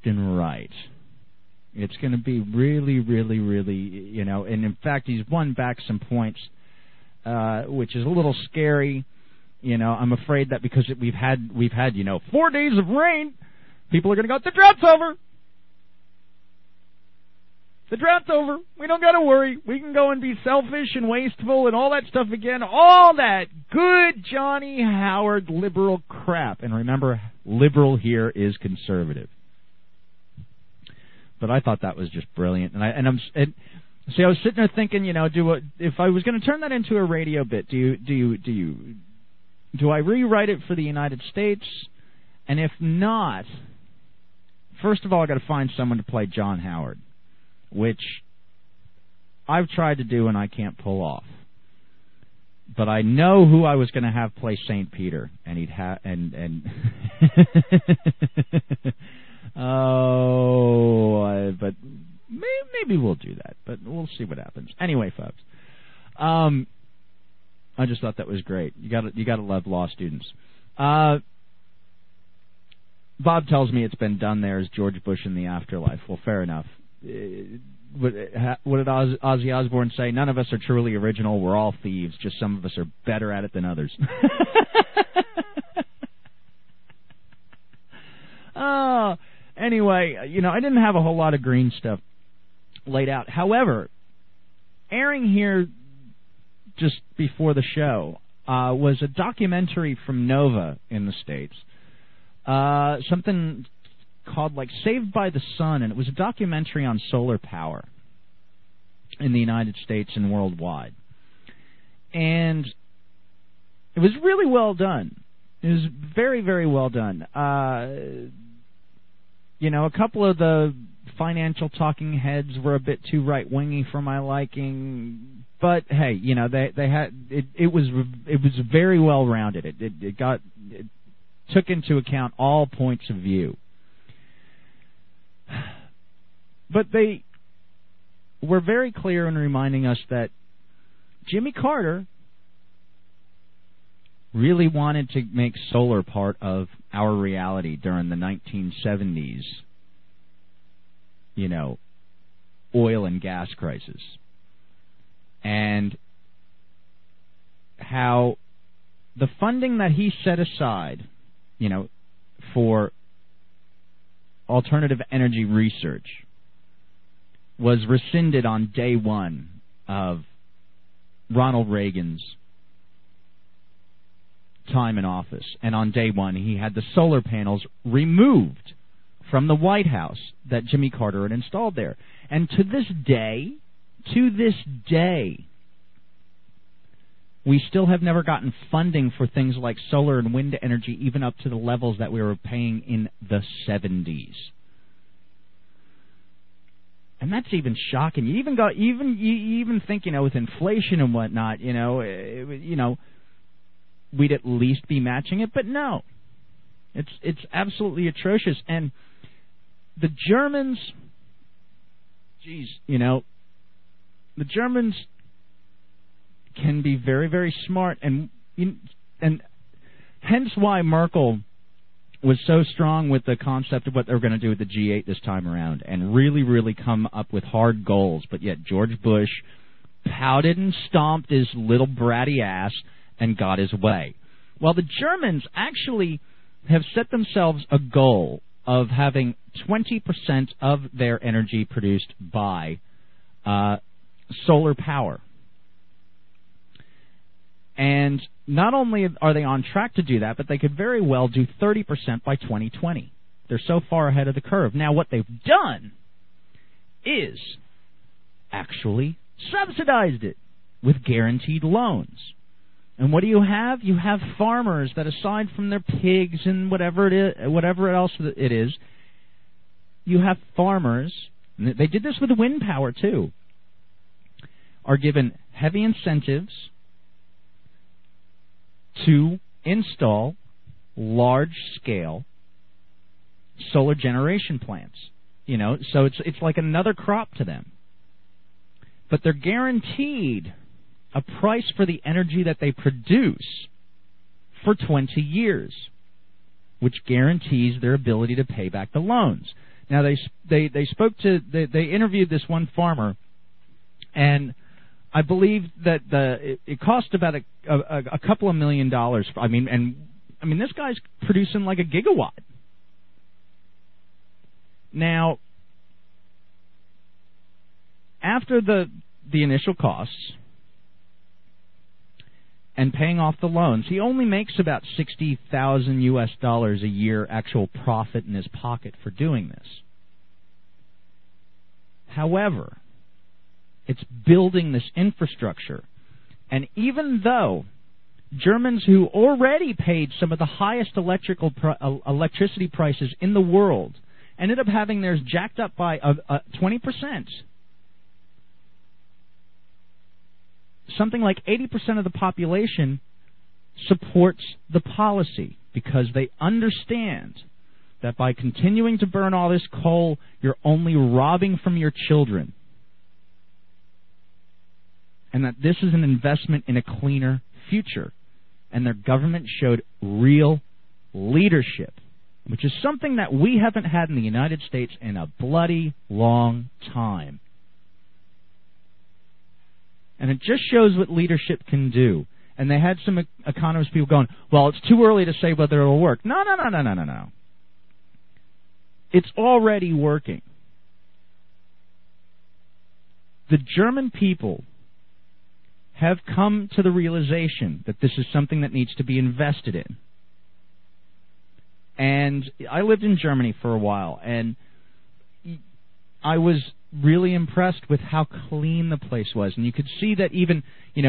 and right. It's going to be really, really, really, and in fact, he's won back some points, which is a little scary. I'm afraid that because we've had 4 days of rain, people are going to go, the drought's over. The drought's over. We don't got to worry. We can go and be selfish and wasteful and all that stuff again. All that good Johnny Howard liberal crap. And remember, liberal here is conservative. But I thought that was just brilliant. I was sitting there thinking, if I was going to turn that into a radio bit, do I rewrite it for the United States? And if not, first of all, I got to find someone to play John Howard, which I've tried to do and I can't pull off. But I know who I was going to have play St. Peter, and he'd have but maybe we'll do that. But we'll see what happens. Anyway, folks, I just thought that was great. You got to love law students. Bob tells me it's been done there as George Bush in the afterlife. Well, fair enough. What did Ozzy Osbourne say? None of us are truly original. We're all thieves. Just some of us are better at it than others. Anyway, I didn't have a whole lot of green stuff laid out. However, airing here just before the show was a documentary from Nova in the States. Something called Saved by the Sun, and it was a documentary on solar power in the United States and worldwide. And it was really well done. It was very, very well done. A couple of the financial talking heads were a bit too right-wingy for my liking, but hey, they had it was very well rounded. It took into account all points of view. But they were very clear in reminding us that Jimmy Carter really wanted to make solar part of our reality during the 1970s, oil and gas crisis. And how the funding that he set aside, for alternative energy research was rescinded on day one of Ronald Reagan's time in office. And on day one, he had the solar panels removed from the White House that Jimmy Carter had installed there. And to this day, we still have never gotten funding for things like solar and wind energy, even up to the levels that we were paying in the 70s. And that's even shocking. You even think, with inflation and whatnot, we'd at least be matching it, but no. It's absolutely atrocious. And the Germans, the Germans can be very, very smart, and hence why Merkel was so strong with the concept of what they were going to do with the G8 this time around, and really, really come up with hard goals. But yet George Bush pouted and stomped his little bratty ass and got his way. Well, the Germans actually have set themselves a goal of having 20% of their energy produced by solar power. And not only are they on track to do that, but they could very well do 30% by 2020. They're so far ahead of the curve. Now, what they've done is actually subsidized it with guaranteed loans. And what do you have? You have farmers that, aside from their pigs and whatever else it is, you have farmers, and they did this with wind power too, are given heavy incentives to install large-scale solar generation plants. So it's like another crop to them. But they're guaranteed a price for the energy that they produce for 20 years, which guarantees their ability to pay back the loans. Now they spoke to they interviewed this one farmer, and I believe that it cost about a couple of $1 million. I mean this guy's producing like a gigawatt. Now, after the initial costs and paying off the loans, he only makes about $60,000 a year actual profit in his pocket for doing this. However, it's building this infrastructure. And even though Germans who already paid some of the highest electricity prices in the world ended up having theirs jacked up by 20%, something like 80% of the population supports the policy because they understand that by continuing to burn all this coal, you're only robbing from your children. And that this is an investment in a cleaner future. And their government showed real leadership, which is something that we haven't had in the United States in a bloody long time. And it just shows what leadership can do. And they had some economist people going, well, it's too early to say whether it will work. No. It's already working. The German people have come to the realization that this is something that needs to be invested in. And I lived in Germany for a while, and I was really impressed with how clean the place was. And you could see that even,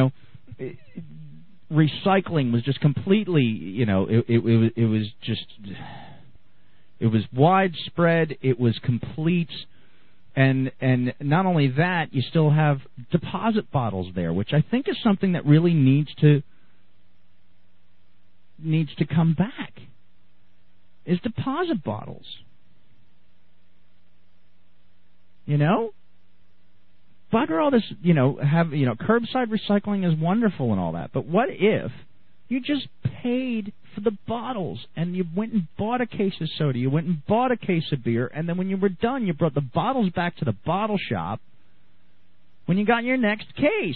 recycling was just completely, it was just, it was widespread, it was complete. And not only that, you still have deposit bottles there, which I think is something that really needs to come back, is deposit bottles. Bugger all this, curbside recycling is wonderful and all that, but what if you just paid for the bottles and you went and bought a case of soda, you went and bought a case of beer, and then when you were done, you brought the bottles back to the bottle shop when you got your next case.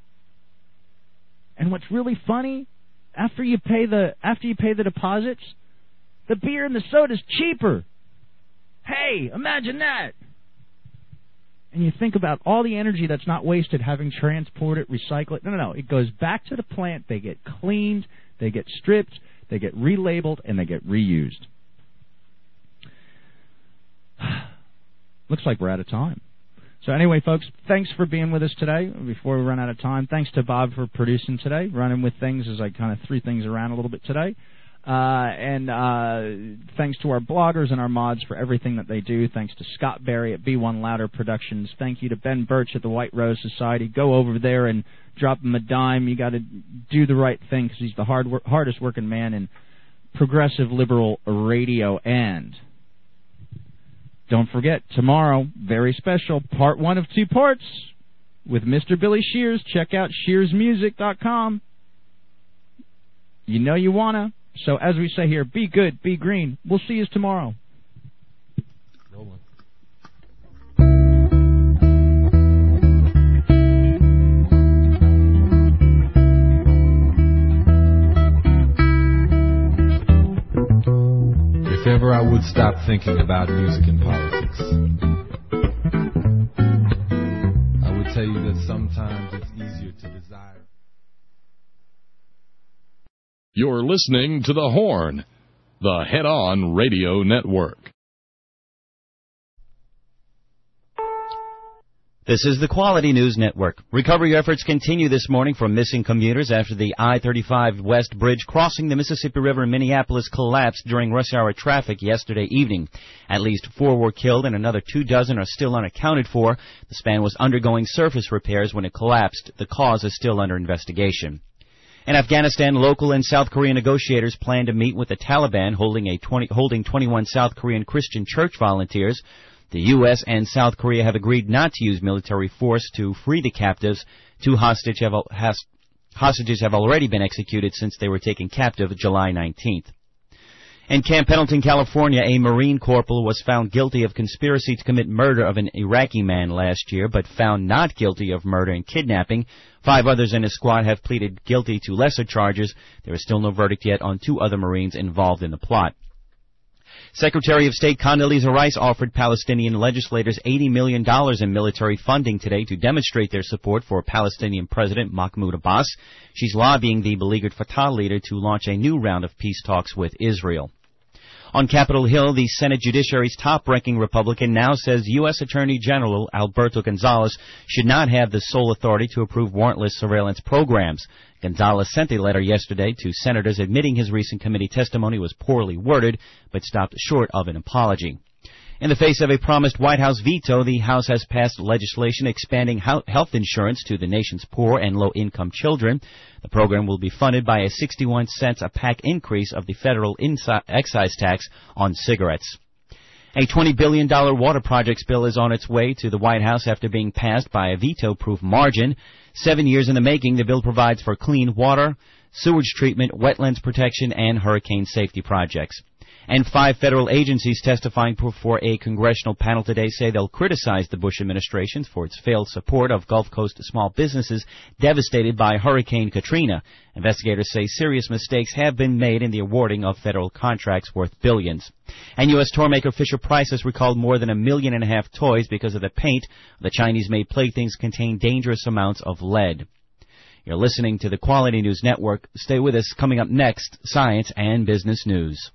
And what's really funny, after you pay the deposits, the beer and the soda's cheaper. Hey, imagine that. And you think about all the energy that's not wasted having transported, recycled. No. It goes back to the plant. They get cleaned, they get stripped, they get relabeled, and they get reused. Looks like we're out of time. So anyway, folks, thanks for being with us today. Before we run out of time, thanks to Bob for producing today, running with things as I kind of threw things around a little bit today. And thanks to our bloggers and our mods for everything that they do. Thanks to Scott Berry at B1 Louder Productions. Thank you to Ben Birch at the White Rose Society. Go over there and drop him a dime. You got to do the right thing because he's the hardest working man in progressive liberal radio. And don't forget, tomorrow, very special, part 1 of 2 parts with Mr. Billy Shears. Check out ShearsMusic.com. You know you want to. So as we say here, be good, be green. We'll see you tomorrow. If ever I would stop thinking about music and politics, I would tell you that sometimes it's easier to desire. You're listening to The Horn, the head-on radio network. This is the Quality News Network. Recovery efforts continue this morning for missing commuters after the I-35 West Bridge crossing the Mississippi River in Minneapolis collapsed during rush hour traffic yesterday evening. At least 4 were killed and another 24 are still unaccounted for. The span was undergoing surface repairs when it collapsed. The cause is still under investigation. In Afghanistan, local and South Korean negotiators plan to meet with the Taliban holding 21 South Korean Christian church volunteers. The U.S. and South Korea have agreed not to use military force to free the captives. 2 hostages have already been executed since they were taken captive July 19th. In Camp Pendleton, California, a Marine corporal was found guilty of conspiracy to commit murder of an Iraqi man last year, but found not guilty of murder and kidnapping. 5 others in his squad have pleaded guilty to lesser charges. There is still no verdict yet on 2 other Marines involved in the plot. Secretary of State Condoleezza Rice offered Palestinian legislators $80 million in military funding today to demonstrate their support for Palestinian President Mahmoud Abbas. She's lobbying the beleaguered Fatah leader to launch a new round of peace talks with Israel. On Capitol Hill, the Senate Judiciary's top-ranking Republican now says U.S. Attorney General Alberto Gonzales should not have the sole authority to approve warrantless surveillance programs. Gonzales sent a letter yesterday to senators admitting his recent committee testimony was poorly worded, but stopped short of an apology. In the face of a promised White House veto, the House has passed legislation expanding health insurance to the nation's poor and low-income children. The program will be funded by a 61 cents a pack increase of the federal excise tax on cigarettes. A $20 billion water projects bill is on its way to the White House after being passed by a veto-proof margin. 7 years in the making, the bill provides for clean water, sewage treatment, wetlands protection, and hurricane safety projects. And 5 federal agencies testifying before a congressional panel today say they'll criticize the Bush administration for its failed support of Gulf Coast small businesses devastated by Hurricane Katrina. Investigators say serious mistakes have been made in the awarding of federal contracts worth billions. And U.S. toymaker Fisher-Price has recalled more than 1.5 million toys because of the paint of the Chinese-made playthings contain dangerous amounts of lead. You're listening to the Quality News Network. Stay with us. Coming up next, science and business news.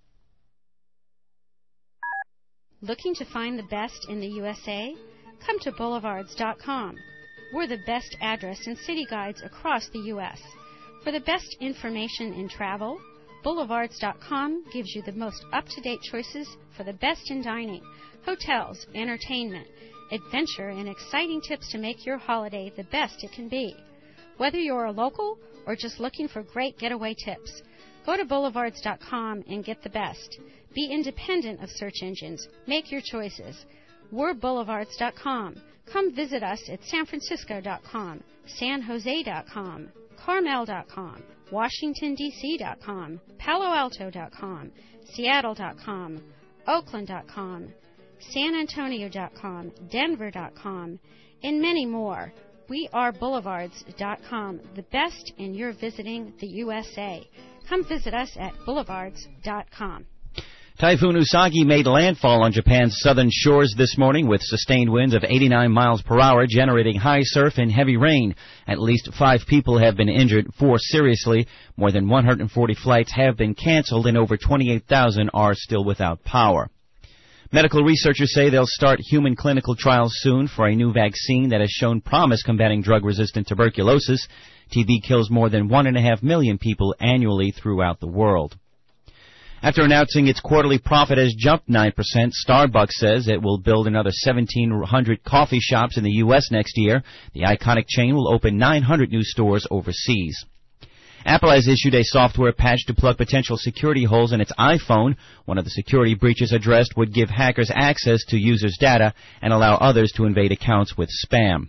Looking to find the best in the USA? Come to Boulevards.com. We're the best address and city guides across the U.S. For the best information in travel, Boulevards.com gives you the most up-to-date choices for the best in dining, hotels, entertainment, adventure, and exciting tips to make your holiday the best it can be. Whether you're a local or just looking for great getaway tips, go to Boulevards.com and get the best. Be independent of search engines. Make your choices. We're Boulevards.com. Come visit us at SanFrancisco.com, SanJose.com, Carmel.com, WashingtonDC.com, PaloAlto.com, Seattle.com, Oakland.com, SanAntonio.com, Denver.com, and many more. We are Boulevards.com, the best in your visiting the USA. Come visit us at Boulevards.com. Typhoon Usagi made landfall on Japan's southern shores this morning with sustained winds of 89 miles per hour, generating high surf and heavy rain. At least 5 people have been injured, 4 seriously. More than 140 flights have been canceled, and over 28,000 are still without power. Medical researchers say they'll start human clinical trials soon for a new vaccine that has shown promise combating drug-resistant tuberculosis. TB kills more than 1.5 million people annually throughout the world. After announcing its quarterly profit has jumped 9%, Starbucks says it will build another 1,700 coffee shops in the U.S. next year. The iconic chain will open 900 new stores overseas. Apple has issued a software patch to plug potential security holes in its iPhone. One of the security breaches addressed would give hackers access to users' data and allow others to invade accounts with spam.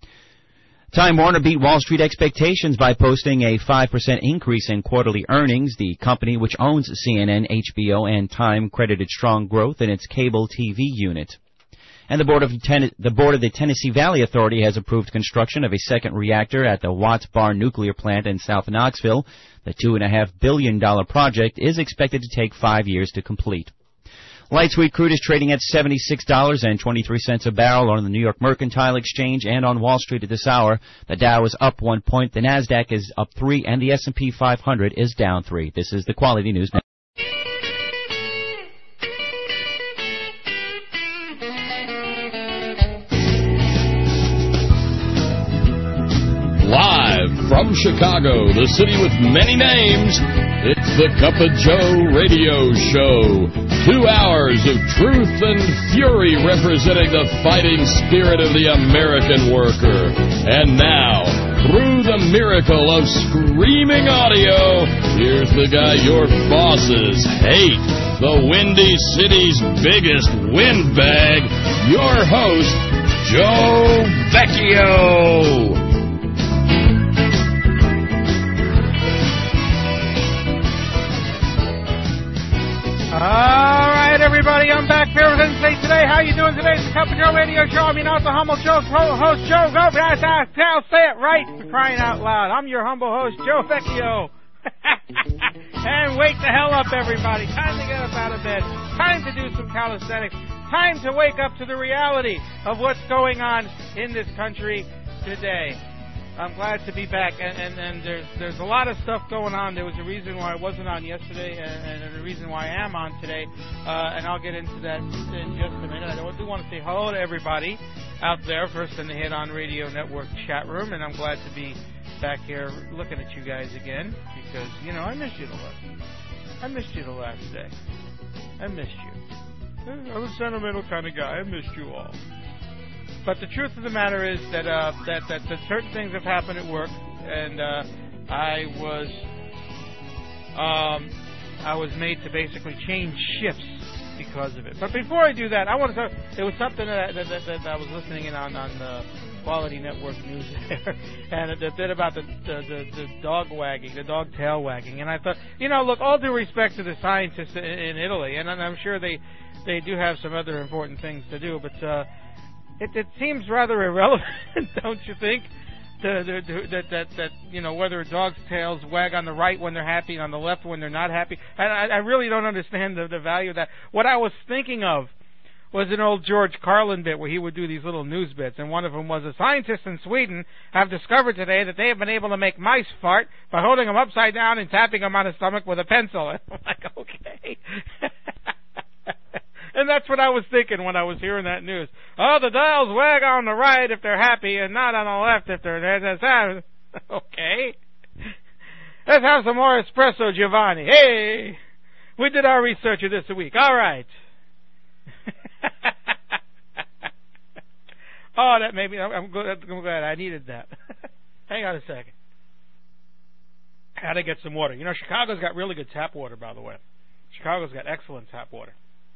Time Warner beat Wall Street expectations by posting a 5% increase in quarterly earnings. The company, which owns CNN, HBO, and Time, credited strong growth in its cable TV unit. And the board of the Tennessee Valley Authority has approved construction of a second reactor at the Watts Bar nuclear plant in South Knoxville. The $2.5 billion project is expected to take 5 years to complete. Light sweet crude is trading at $76.23 a barrel on the New York Mercantile Exchange and on Wall Street at this hour. The Dow is up 1 point, the Nasdaq is up 3, and the S&P 500 is down 3. This is the Quality News Network. Live from Chicago, the city with many names, it's the Cup of Joe radio show. 2 hours of truth and fury representing the fighting spirit of the American worker. And now, through the miracle of screaming audio, here's the guy your bosses hate, the Windy City's biggest windbag, your host, Joe Vecchio. All right, everybody, I'm back here with Instate Today. How you doing today? It's the Cup of Joe Radio Show. I mean, not the humble Joe, host Joe. Go, guys, I'll say it right, for crying out loud. I'm your humble host, Joe Vecchio. And wake the hell up, everybody. Time to get up out of bed. Time to do some calisthenics. Time to wake up to the reality of what's going on in this country today. I'm glad to be back, and there's a lot of stuff going on. There was a reason why I wasn't on yesterday, and a reason why I am on today, and I'll get into that in just a minute. I do want to say hello to everybody out there, first in the Hit On Radio Network chat room, and I'm glad to be back here looking at you guys again, because, you know, I missed you the last day. I missed you. I'm a sentimental kind of guy. I missed you all. But the truth of the matter is that certain things have happened at work, and I was made to basically change shifts because of it. But before I do that, I want to talk. There was something that I was listening in on the Quality Network News there, and a bit about the dog wagging, the dog tail wagging. And I thought, you know, look, all due respect to the scientists in Italy, and I'm sure they do have some other important things to do, but it seems rather irrelevant, don't you think? That you know, whether a dog's tails wag on the right when they're happy and on the left when they're not happy. I really don't understand the value of that. What I was thinking of was an old George Carlin bit where he would do these little news bits, and one of them was, a scientist in Sweden have discovered today that they have been able to make mice fart by holding them upside down and tapping them on the stomach with a pencil. And I'm like, okay. And that's what I was thinking when I was hearing that news. Oh, the dials wag on the right if they're happy and not on the left if they're sad. Okay. Let's have some more espresso, Giovanni. Hey, we did our research of this week. All right. Oh, that made me, I'm glad I needed that. Hang on a second. Had to get some water. You know, Chicago's got really good tap water, by the way. Chicago's got excellent tap water.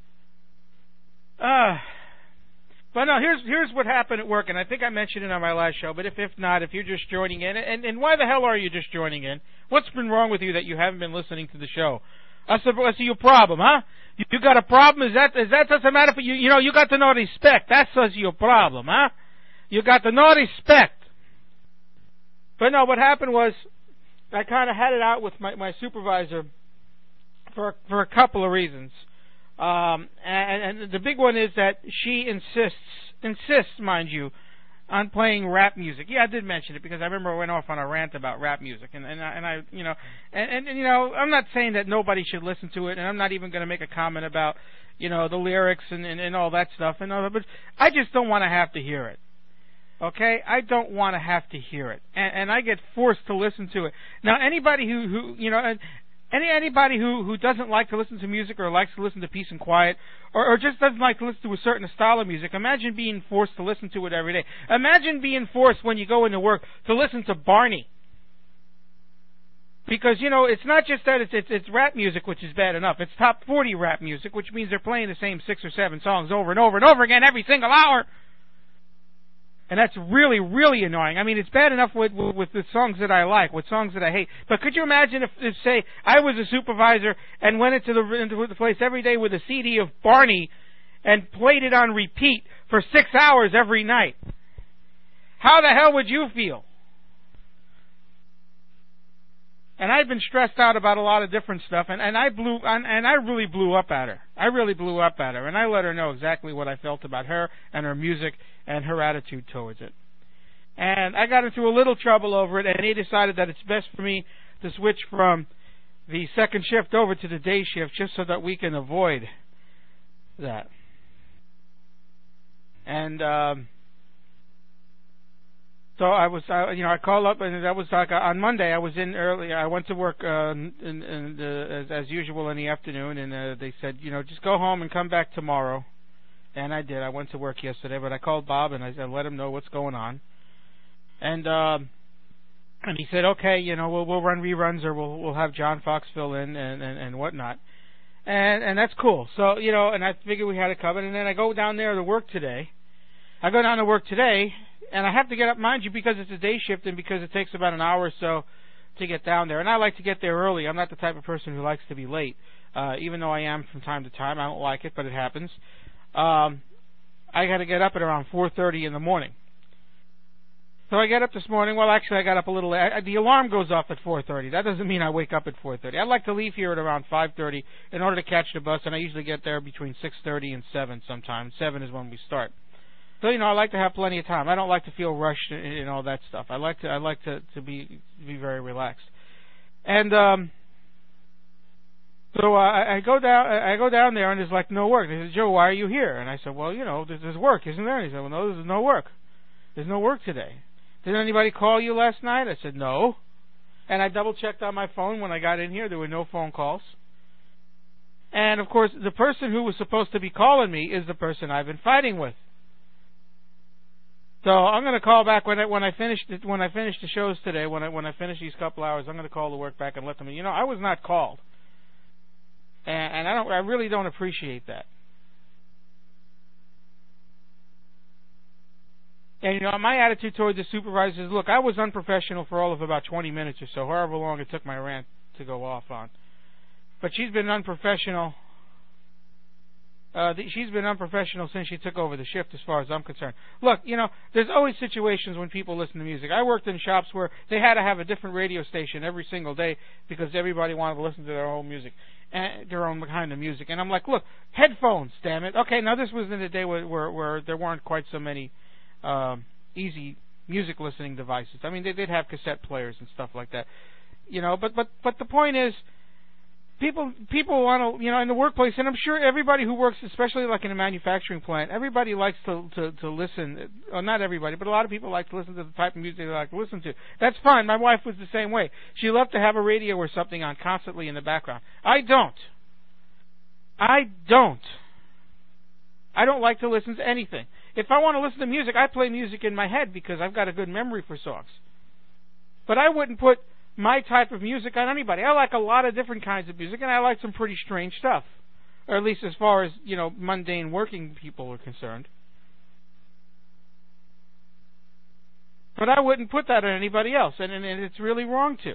But no, here's what happened at work, and I think I mentioned it on my last show, but if not, if you're just joining in, and why the hell are you just joining in? What's been wrong with you that you haven't been listening to the show? I see your problem, huh? You got a problem? Is that doesn't matter for you? You know, you got the naughty speck. That's your problem, huh? You got the naughty speck. But no, what happened was, I kind of had it out with my supervisor for a couple of reasons. And the big one is that she insists, mind you, on playing rap music. Yeah, I did mention it because I remember I went off on a rant about rap music, and I you know, and you know, I'm not saying that nobody should listen to it, and I'm not even going to make a comment about, you know, the lyrics and all that stuff and all that, but I just don't want to have to hear it. Okay, I don't want to have to hear it, and I get forced to listen to it. Now, anybody who you know. Anybody who doesn't like to listen to music or likes to listen to peace and quiet or just doesn't like to listen to a certain style of music, imagine being forced to listen to it every day. Imagine being forced when you go into work to listen to Barney. Because, you know, it's not just that it's rap music, which is bad enough. It's top 40 rap music, which means they're playing the same 6 or 7 songs over and over and over again every single hour. And that's really, really annoying. I mean, it's bad enough with the songs that I like, with songs that I hate. But could you imagine if say, I was a supervisor and went into the place every day with a CD of Barney and played it on repeat for 6 hours every night? How the hell would you feel? And I'd been stressed out about a lot of different stuff, and I really blew up at her. I really blew up at her, and I let her know exactly what I felt about her and her music and her attitude towards it. And I got into a little trouble over it, and he decided that it's best for me to switch from the second shift over to the day shift just so that we can avoid that. And so I called up, and that was like on Monday. I was in early. I went to work as usual in the afternoon, and they said, you know, just go home and come back tomorrow. And I did. I went to work yesterday, but I called Bob and I let him know what's going on. And he said, okay, you know, we'll run reruns or we'll have John Fox fill in and whatnot. And that's cool. So, you know, and I figured we had it covered. And then I go down there to work today. And I have to get up, mind you, because it's a day shift and because it takes about an hour or so to get down there. And I like to get there early. I'm not the type of person who likes to be late. even though I am from time to time. I don't like it, but it happens. I got to get up at around 4:30 in the morning. So I get up this morning. Well, actually, I got up a little late. The alarm goes off at 4:30. That doesn't mean I wake up at 4:30. I like to leave here at around 5:30 in order to catch the bus, and I usually get there between 6:30 and 7 sometimes. 7 is when we start. So, I like to have plenty of time. I don't like to feel rushed and all that stuff. I like to be very relaxed. And so I go down there, and there's like no work. They said, Joe, why are you here? And I said, well, there's work, isn't there? And he said, well, no, there's no work. There's no work today. Did anybody call you last night? I said, no. And I double-checked on my phone when I got in here. There were no phone calls. And, of course, the person who was supposed to be calling me is the person I've been fighting with. So I'm going to call back when I finish the shows today. When I finish these couple hours, I'm going to call the work back and let them know. I was not called, and I really don't appreciate that. And my attitude toward the supervisor is, look, I was unprofessional for all of about 20 minutes or so, however long it took my rant to go off on. But she's been unprofessional. She's been unprofessional since she took over the shift, as far as I'm concerned. Look, there's always situations when people listen to music. I worked in shops where they had to have a different radio station every single day because everybody wanted to listen to their own music, their own kind of music. And I'm like, look, headphones, damn it. Okay, now this was in a day where there weren't quite so many easy music listening devices. I mean, they'd have cassette players and stuff like that. But the point is, people want to, in the workplace, and I'm sure everybody who works, especially like in a manufacturing plant, everybody likes to listen. Well, not everybody, but a lot of people like to listen to the type of music they like to listen to. That's fine. My wife was the same way. She loved to have a radio or something on constantly in the background. I don't like to listen to anything. If I want to listen to music, I play music in my head because I've got a good memory for songs. But I wouldn't put my type of music on anybody. I like a lot of different kinds of music, and I like some pretty strange stuff. Or at least as far as, mundane working people are concerned. But I wouldn't put that on anybody else, and it's really wrong to.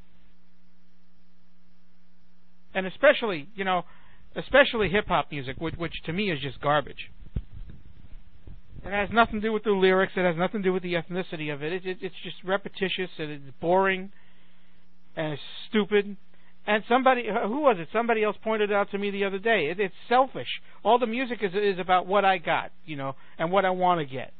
And especially hip-hop music, which to me is just garbage. It has nothing to do with the lyrics. It has nothing to do with the ethnicity of it. It's just repetitious, and it's boring, and it's stupid. And somebody else pointed out to me the other day, it's selfish. All the music is about what I got, and what I want to get.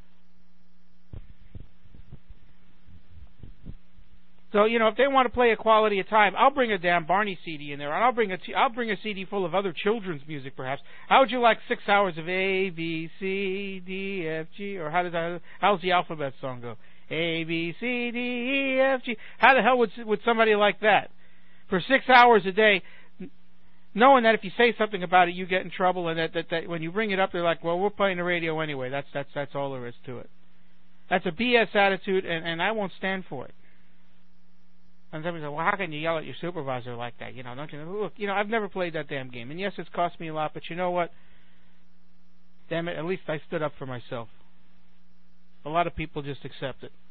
So, if they want to play a quality of time, I'll bring a damn Barney CD in there, and I'll bring a CD full of other children's music, perhaps. How would you like 6 hours of A, B, C, D, F, G, or how's the alphabet song go? A, B, C, D, E, F, G. How the hell would somebody like that? For 6 hours a day, knowing that if you say something about it, you get in trouble, and that when you bring it up, they're like, well, we're playing the radio anyway. That's all there is to it. That's a BS attitude, and I won't stand for it. And somebody said, well, how can you yell at your supervisor like that? Don't you know? Look, I've never played that damn game. And yes, it's cost me a lot, but you know what? Damn it, at least I stood up for myself. A lot of people just accept it.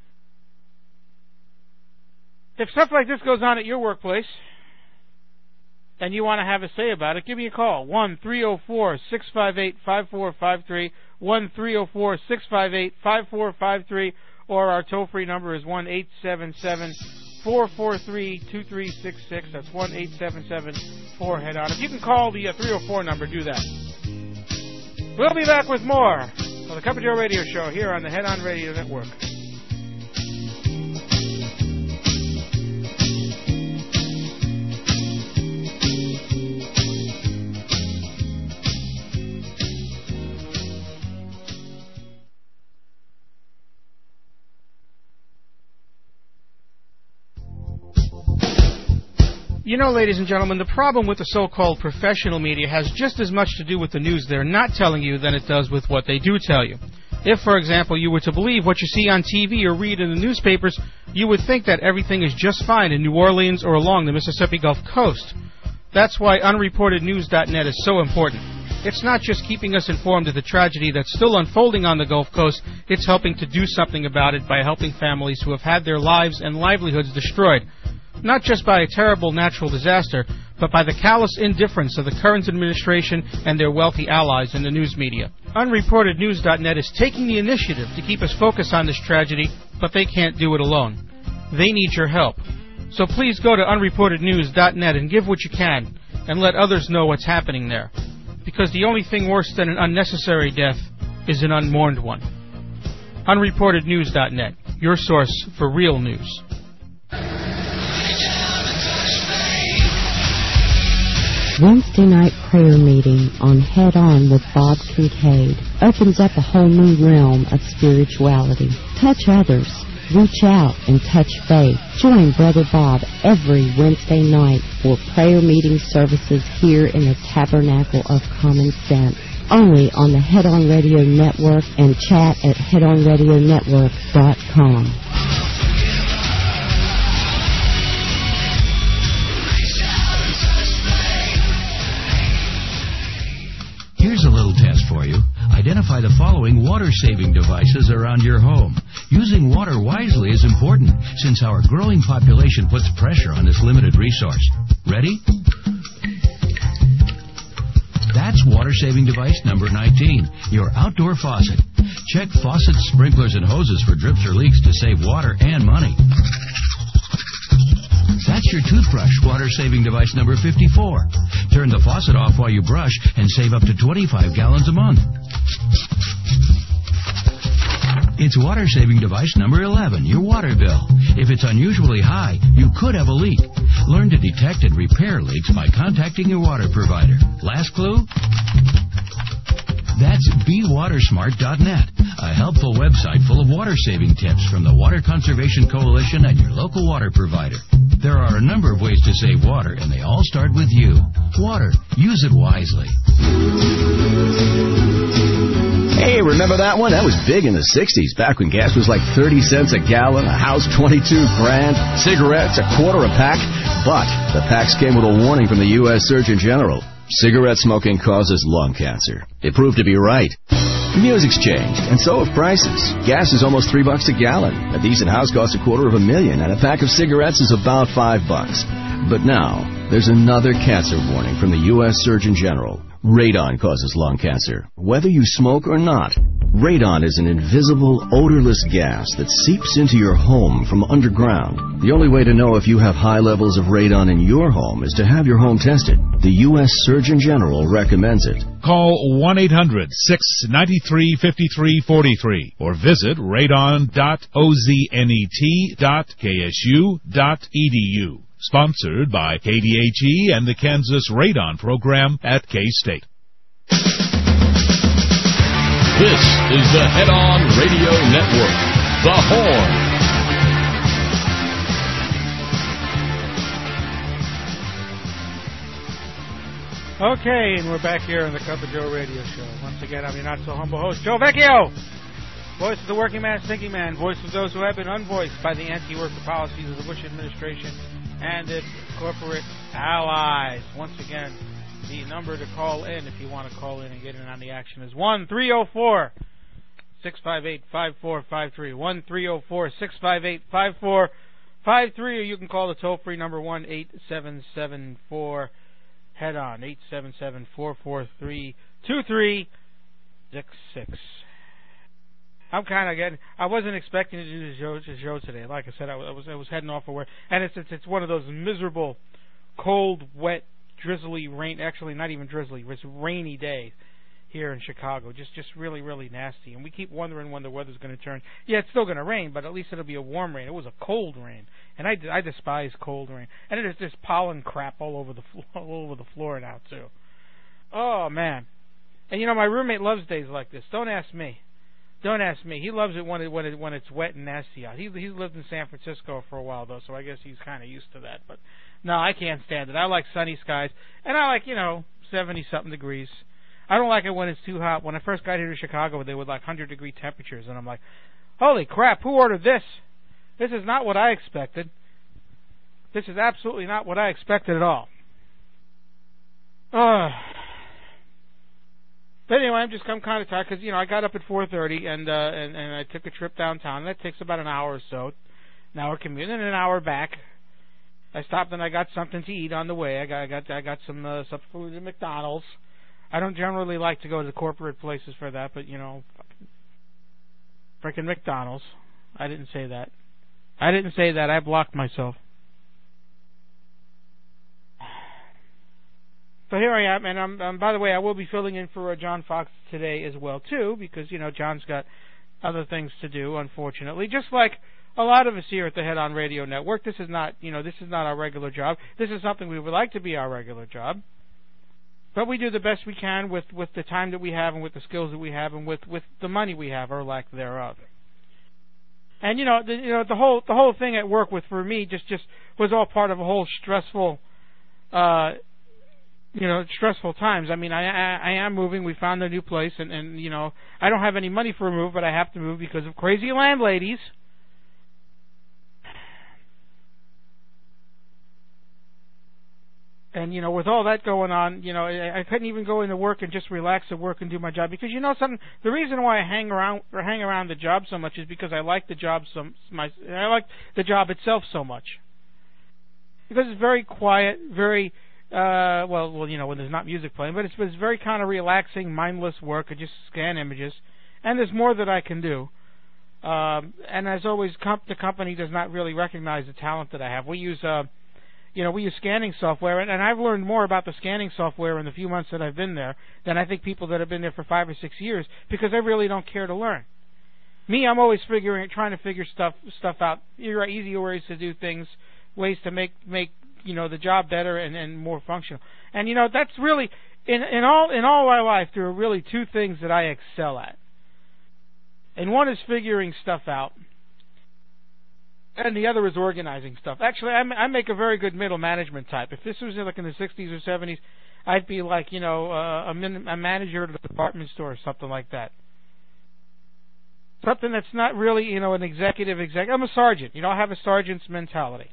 If stuff like this goes on at your workplace, and you want to have a say about it, give me a call. 1-304-658-5453, 1-304-658-5453, or our toll-free number is 1-877-443-2366. That's 1-877-4-HEAD-ON. If you can call the 304 number, do that. We'll be back with more of the Cup of Joe Radio Show here on the Head On Radio Network. Ladies and gentlemen, the problem with the so-called professional media has just as much to do with the news they're not telling you than it does with what they do tell you. If, for example, you were to believe what you see on TV or read in the newspapers, you would think that everything is just fine in New Orleans or along the Mississippi Gulf Coast. That's why unreportednews.net is so important. It's not just keeping us informed of the tragedy that's still unfolding on the Gulf Coast, it's helping to do something about it by helping families who have had their lives and livelihoods destroyed. Not just by a terrible natural disaster, but by the callous indifference of the current administration and their wealthy allies in the news media. UnreportedNews.net is taking the initiative to keep us focused on this tragedy, but they can't do it alone. They need your help. So please go to UnreportedNews.net and give what you can, and let others know what's happening there. Because the only thing worse than an unnecessary death is an unmourned one. UnreportedNews.net, your source for real news. Wednesday night prayer meeting on Head On with Bob Kincaid opens up a whole new realm of spirituality. Touch others. Reach out and touch faith. Join Brother Bob every Wednesday night for prayer meeting services here in the Tabernacle of Common Sense. Only on the Head On Radio Network and chat at headonradionetwork.com. Here's a little test for you. Identify the following water-saving devices around your home. Using water wisely is important, since our growing population puts pressure on this limited resource. Ready? That's water-saving device number 19, your outdoor faucet. Check faucets, sprinklers, and hoses for drips or leaks to save water and money. That's your toothbrush, water-saving device number 54. Turn the faucet off while you brush and save up to 25 gallons a month. It's water-saving device number 11, your water bill. If it's unusually high, you could have a leak. Learn to detect and repair leaks by contacting your water provider. Last clue? That's BeWatersmart.net, a helpful website full of water-saving tips from the Water Conservation Coalition and your local water provider. There are a number of ways to save water, and they all start with you. Water. Use it wisely. Hey, remember that one? That was big in the 60s, back when gas was like 30 cents a gallon, a house $22,000, cigarettes $0.25 a pack. But the packs came with a warning from the U.S. Surgeon General. Cigarette smoking causes lung cancer. It proved to be right. The music's changed, and so have prices. Gas is almost $3 a gallon. A decent house costs $250,000, and a pack of cigarettes is about $5. But now, there's another cancer warning from the U.S. Surgeon General. Radon causes lung cancer, whether you smoke or not. Radon is an invisible, odorless gas that seeps into your home from underground. The only way to know if you have high levels of radon in your home is to have your home tested. The U.S. Surgeon General recommends it. Call 1-800-693-5343 or visit radon.oznet.ksu.edu. Sponsored by KDHE and the Kansas Radon Program at K-State. This is the Head On Radio Network, The Horn. Okay, and we're back here on the Cup of Joe Radio Show. Once again, I'm your not-so-humble host, Joe Vecchio. Voice of the working man, thinking man. Voice of those who have been unvoiced by the anti-worker policies of the Bush administration and its corporate allies. Once again, the number to call in, if you want to call in and get in on the action, is 1-304-658-5453. 1-304-658-5453, or you can call the toll-free number 1-877-4-HEAD-ON, 877-443-2366. I'm kind of getting. I wasn't expecting to do the show today. Like I said, I was heading off of work, and it's one of those miserable, cold, wet, drizzly rain. Actually, not even drizzly. It's rainy days here in Chicago. Just really, really nasty. And we keep wondering when the weather's going to turn. Yeah, it's still going to rain, but at least it'll be a warm rain. It was a cold rain, and I despise cold rain. And there's just pollen crap all over the floor now too. Oh man! And my roommate loves days like this. Don't ask me. Don't ask me. He loves it when it's wet and nasty out. He's lived in San Francisco for a while though, so I guess he's kind of used to that. But no, I can't stand it. I like sunny skies, and I like 70-something degrees. I don't like it when it's too hot. When I first got here to Chicago, they were like 100-degree temperatures, and I'm like, holy crap! Who ordered this? This is not what I expected. This is absolutely not what I expected at all. But anyway, I'm kind of tired because I got up at 4:30 and I took a trip downtown. That takes about an hour or so, an hour commute and an hour back. I stopped and I got something to eat on the way. I got some food at McDonald's. I don't generally like to go to the corporate places for that, but frickin' McDonald's. I didn't say that. I blocked myself. So here I am, and I'm by the way, I will be filling in for John Fox today as well too, because John's got other things to do, unfortunately. Just like a lot of us here at the Head On Radio Network, this is not our regular job. This is something we would like to be our regular job, but we do the best we can with the time that we have and with the skills that we have and with the money we have or lack thereof. And the whole thing at work for me just was all part of a whole stressful times. I mean, I am moving. We found a new place, and I don't have any money for a move, but I have to move because of crazy landladies. And with all that going on, I couldn't even go into work and just relax at work and do my job because something. The reason why I hang around the job so much is because I like the job I like the job itself so much because it's very quiet, very when there's not music playing, but it's very kind of relaxing, mindless work. I just scan images, and there's more that I can do. And as always, the company does not really recognize the talent that I have. We use scanning software, and I've learned more about the scanning software in the few months that I've been there than I think people that have been there for 5 or 6 years because I really don't care to learn. Me, I'm always trying to figure stuff out. Easier ways to do things, ways to make the job better and more functional. And that's really in all my life there are really two things that I excel at. And one is figuring stuff out, and the other is organizing stuff. Actually, I make a very good middle management type. If this was like in the 60s or 70s, I'd be like a manager at a department store or something like that. Something that's not really an executive. I'm a sergeant. I have a sergeant's mentality.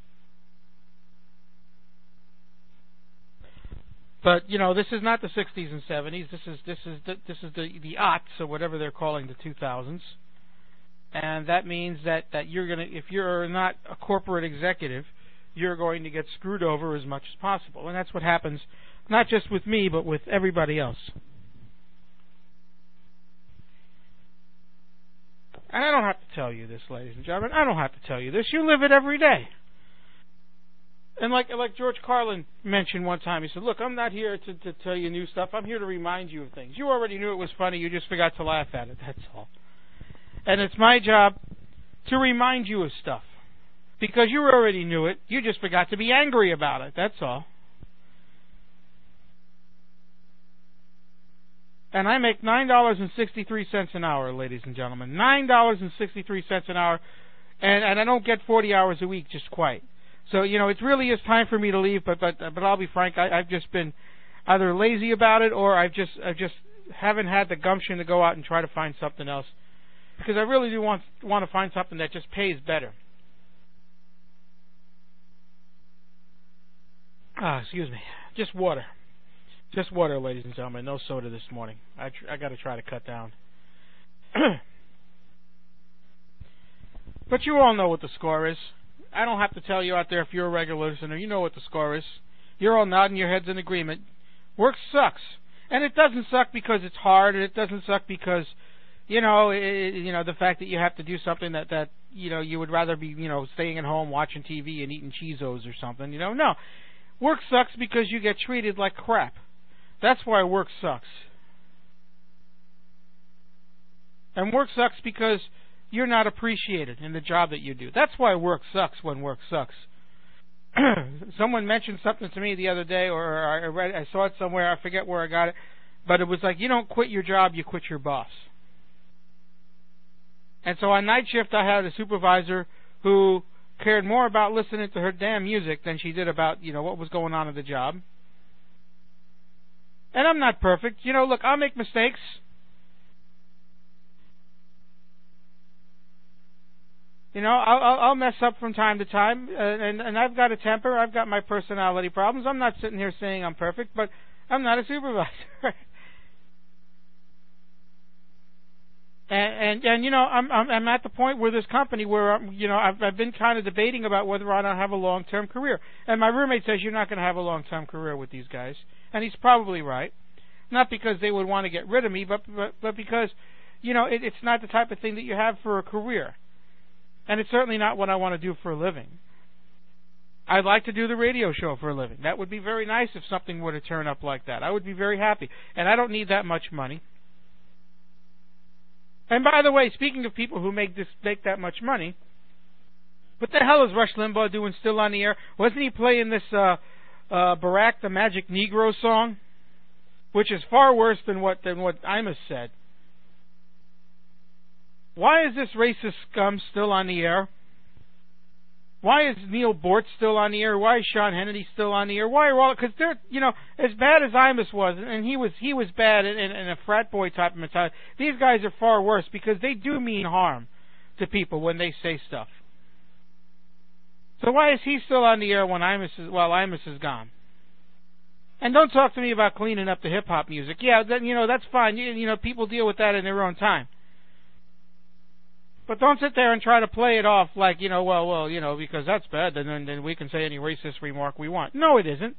But this is not the 60s and 70s. This is the aughts or whatever they're calling the 2000s, and that means that you're gonna, if you're not a corporate executive, you're going to get screwed over as much as possible, and that's what happens not just with me but with everybody else. And I don't have to tell you this, ladies and gentlemen. I don't have to tell you this. You live it every day. And like George Carlin mentioned one time, he said, "Look, I'm not here to tell you new stuff. I'm here to remind you of things. You already knew it was funny. You just forgot to laugh at it. That's all. And it's my job to remind you of stuff because you already knew it. You just forgot to be angry about it. That's all." And I make $9.63 an hour, ladies and gentlemen. $9.63 an hour, and I don't get 40 hours a week just quite. So, it really is time for me to leave, but I'll be frank, I've just been either lazy about it or I just haven't had the gumption to go out and try to find something else. Because I really do want to find something that just pays better. Excuse me. Just water. Just water, ladies and gentlemen. No soda this morning. I got to try to cut down. But you all know what the score is. I don't have to tell you out there if you're a regular listener. You know what the score is. You're all nodding your heads in agreement. Work sucks. And it doesn't suck because it's hard, and it doesn't suck because, the fact that you have to do something that you would rather be, staying at home watching TV and eating Cheezos or something. No. Work sucks because you get treated like crap. That's why work sucks. And work sucks because you're not appreciated in the job that you do. That's why work sucks when work sucks. Someone mentioned something to me the other day, or I saw it somewhere. I forget where I got it. But it was like, you don't quit your job, you quit your boss. And so on night shift, I had a supervisor who cared more about listening to her damn music than she did about, what was going on at the job. And I'm not perfect. Look, I'll make mistakes. I'll mess up from time to time, and I've got a temper. I've got my personality problems. I'm not sitting here saying I'm perfect, but I'm not a supervisor. And you know, I'm at the point where this company where you know I've been kind of debating about whether or not I have a long-term career. And my roommate says you're not going to have a long-term career with these guys, and he's probably right. Not because they would want to get rid of me, but because you know it's not the type of thing that you have for a career, and it's certainly not what I want to do for a living. I'd like to do the radio show for a living. That would be very nice if something were to turn up like that. I would be very happy, and I don't need that much money. And by the way, speaking of people who make that much money, what the hell is Rush Limbaugh doing still on the air? Wasn't he playing this Barack the Magic Negro song, which is far worse than what Imus said? Why is this racist scum still on the air? Why is Neil Bort still on the air? Why is Sean Hannity still on the air? Why are all? Because they're, you know, as bad as Imus was, and he was bad in a frat boy type of mentality. These guys are far worse because they do mean harm to people when they say stuff. So why is he still on the air when Imus is gone? And don't talk to me about cleaning up the hip hop music. Yeah, you know, that's fine. You know, people deal with that in their own time. But don't sit there and try to play it off like, you know, well, you know, because that's bad, then we can say any racist remark we want. No, it isn't.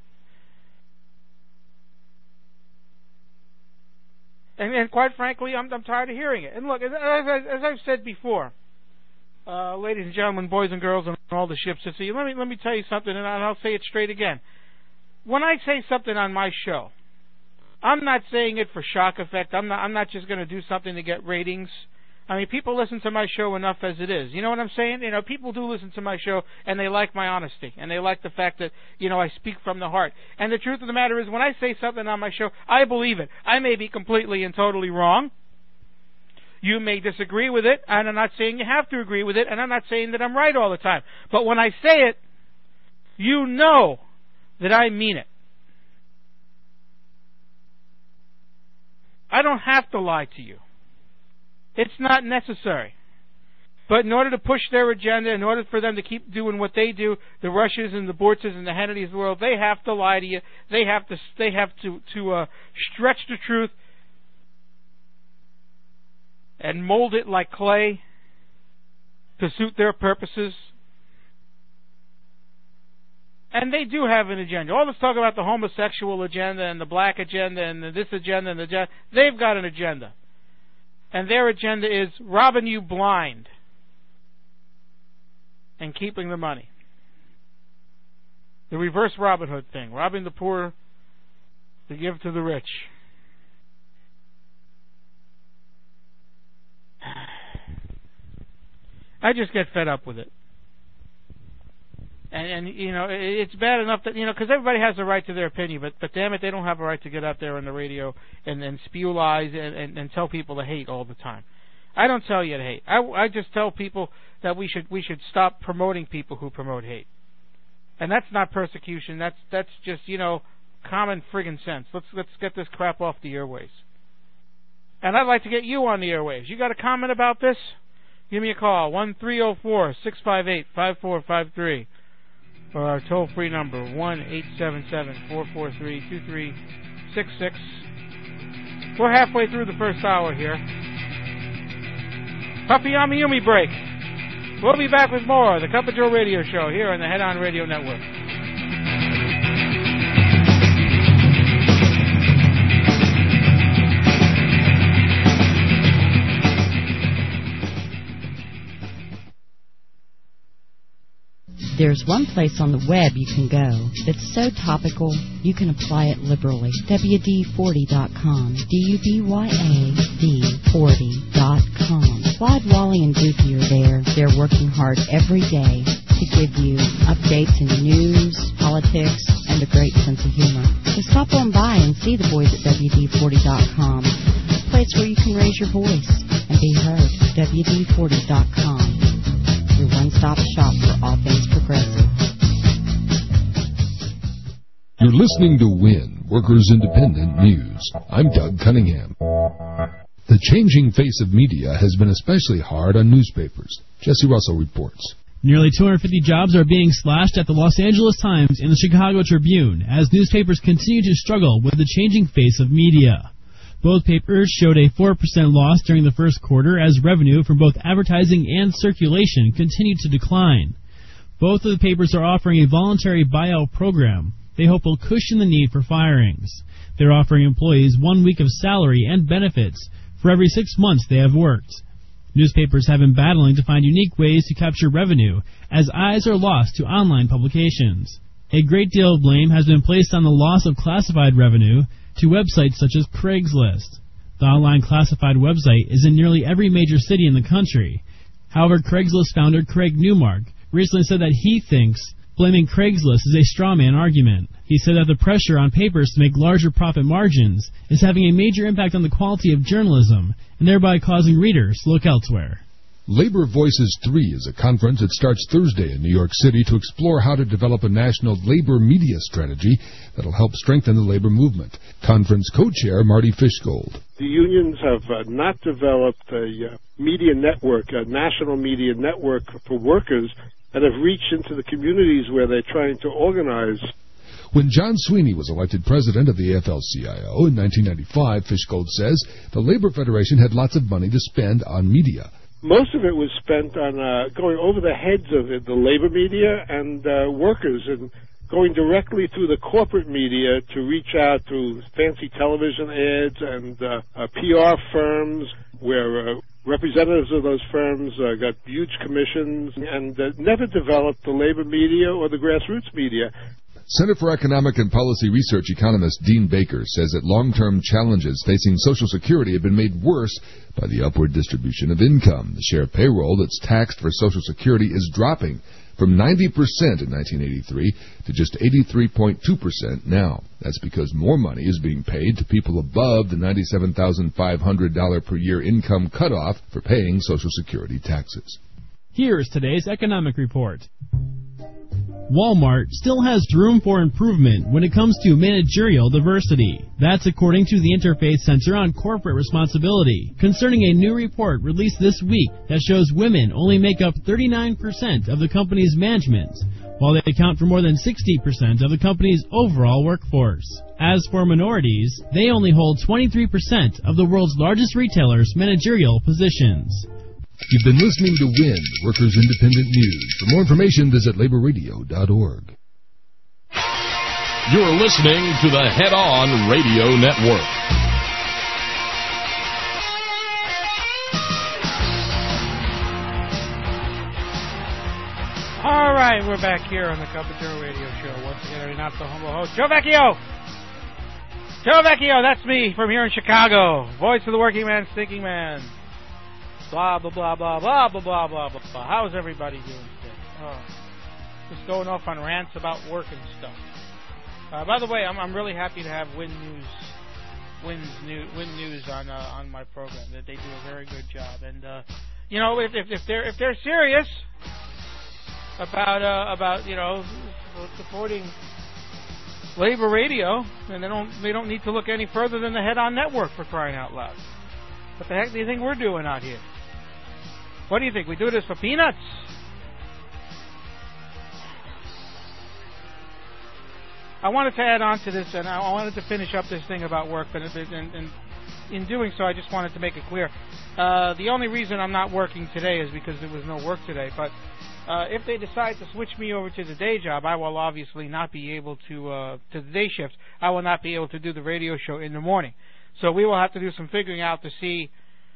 And quite frankly, I'm tired of hearing it. And look, as I've said before, ladies and gentlemen, boys and girls, and all the ships at sea, let me tell you something, and I'll say it straight again. When I say something on my show, I'm not saying it for shock effect. I'm not just going to do something to get ratings. I mean, people listen to my show enough as it is. You know what I'm saying? You know, people do listen to my show, and they like my honesty, and they like the fact that, you know, I speak from the heart. And the truth of the matter is, when I say something on my show, I believe it. I may be completely and totally wrong. You may disagree with it, and I'm not saying you have to agree with it, and I'm not saying that I'm right all the time. But when I say it, you know that I mean it. I don't have to lie to you. It's not necessary. But in order to push their agenda, in order for them to keep doing what they do, the Rushes and the Bortzes and the Hannitys of the world, they have to lie to you. They have to stretch the truth and mold it like clay to suit their purposes. And they do have an agenda. All this talk about the homosexual agenda and the black agenda and this agenda and the agenda, they've got an agenda. And their agenda is robbing you blind and keeping the money. The reverse Robin Hood thing, robbing the poor to give to the rich. I just get fed up with it. And you know, it's bad enough that, you know, because everybody has a right to their opinion, but damn it, they don't have a right to get out there on the radio and spew lies and tell people to hate all the time. I don't tell you to hate. I just tell people that we should stop promoting people who promote hate. And that's not persecution. That's just, you know, common friggin' sense. Let's get this crap off the airwaves. And I'd like to get you on the airwaves. You got a comment about this? Give me a call, 1-304-658-5453. Or our toll-free number, 1-877-443-2366. We're halfway through the first hour here. Puppy Yumi break. We'll be back with more of the Cup of Joe Radio Show here on the Head On Radio Network. There's one place on the web you can go that's so topical you can apply it liberally. WD40.com. DUBYAD40.com. Clyde, Wally, and Dookie are there. They're working hard every day to give you updates in news, politics, and a great sense of humor. So stop on by and see the boys at WD40.com. A place where you can raise your voice and be heard. WD40.com. Your one-stop shop for all things progressive. You're listening to WIN, Workers Independent News. I'm Doug Cunningham. The changing face of media has been especially hard on newspapers. Jesse Russell reports. Nearly 250 jobs are being slashed at the Los Angeles Times and the Chicago Tribune as newspapers continue to struggle with the changing face of media. Both papers showed a 4% loss during the first quarter as revenue from both advertising and circulation continued to decline. Both of the papers are offering a voluntary buyout program they hope will cushion the need for firings. They're offering employees 1 week of salary and benefits for every 6 months they have worked. Newspapers have been battling to find unique ways to capture revenue as eyes are lost to online publications. A great deal of blame has been placed on the loss of classified revenue to websites such as Craigslist. The online classified website is in nearly every major city in the country. However, Craigslist founder Craig Newmark recently said that he thinks blaming Craigslist is a straw man argument. He said that the pressure on papers to make larger profit margins is having a major impact on the quality of journalism and thereby causing readers to look elsewhere. Labor Voices 3 is a conference that starts Thursday in New York City to explore how to develop a national labor media strategy that will help strengthen the labor movement. Conference co-chair Marty Fishgold. The unions have not developed a media network, a national media network for workers that have reached into the communities where they're trying to organize. When John Sweeney was elected president of the AFL-CIO in 1995, Fishgold says the Labor Federation had lots of money to spend on media. Most of it was spent on going over the heads of the labor media and workers and going directly through the corporate media to reach out to fancy television ads and PR firms where representatives of those firms got huge commissions and never developed the labor media or the grassroots media. Center for Economic and Policy Research economist Dean Baker says that long-term challenges facing Social Security have been made worse by the upward distribution of income. The share of payroll that's taxed for Social Security is dropping from 90% in 1983 to just 83.2% now. That's because more money is being paid to people above the $97,500 per year income cutoff for paying Social Security taxes. Here's today's economic report. Walmart still has room for improvement when it comes to managerial diversity. That's according to the Interfaith Center on Corporate Responsibility, concerning a new report released this week that shows women only make up 39% of the company's management, while they account for more than 60% of the company's overall workforce. As for minorities, they only hold 23% of the world's largest retailers' managerial positions. You've been listening to WIN, Workers Independent News. For more information, visit laborradio.org. You're listening to the Head On Radio Network. All right, we're back here on the Cup of Joe Radio Show. Once again, I'm not the humble host, Joe Vecchio. Joe Vecchio, that's me from here in Chicago. Voice of the working man, thinking man. Blah, blah, blah, blah, blah, blah, blah, blah, blah. How's everybody doing today? Just going off on rants about work and stuff. By the way, I'm really happy to have Win News on my program. That they do a very good job. And you know, if they're serious about supporting labor radio, then they don't need to look any further than the Head On Network, for crying out loud. What the heck do you think we're doing out here? What do you think? We do this for peanuts? I wanted to add on to this, and I wanted to finish up this thing about work, and in doing so, I just wanted to make it clear. The only reason I'm not working today is because there was no work today, but if they decide to switch me over to the day job, I will obviously not be able to the day shift. I will not be able to do the radio show in the morning. So we will have to do some figuring out to see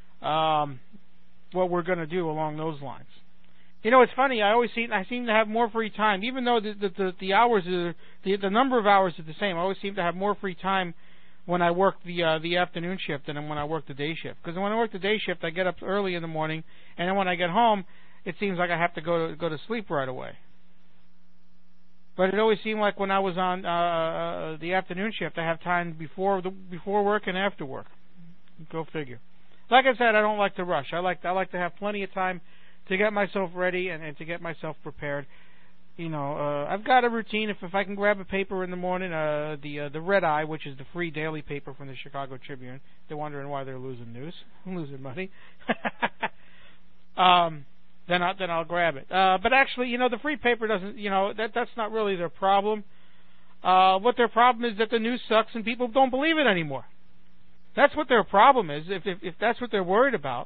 what we're going to do along those lines. You know, it's funny. I seem to have more free time, even though the hours the number of hours is the same. I always seem to have more free time when I work the afternoon shift than when I work the day shift. Because when I work the day shift, I get up early in the morning, and then when I get home, it seems like I have to go to sleep right away. But it always seemed like when I was on the afternoon shift, I have time before work and after work. Go figure. Like I said, I don't like to rush. I like to have plenty of time to get myself ready and to get myself prepared. You know, I've got a routine. If I can grab a paper in the morning, the Red Eye, which is the free daily paper from the Chicago Tribune. They're wondering why they're losing news, losing money. Then I'll grab it. But actually, you know, the free paper doesn't, you know, that's not really their problem. What their problem is that the news sucks and people don't believe it anymore. That's what their problem is, if that's what they're worried about.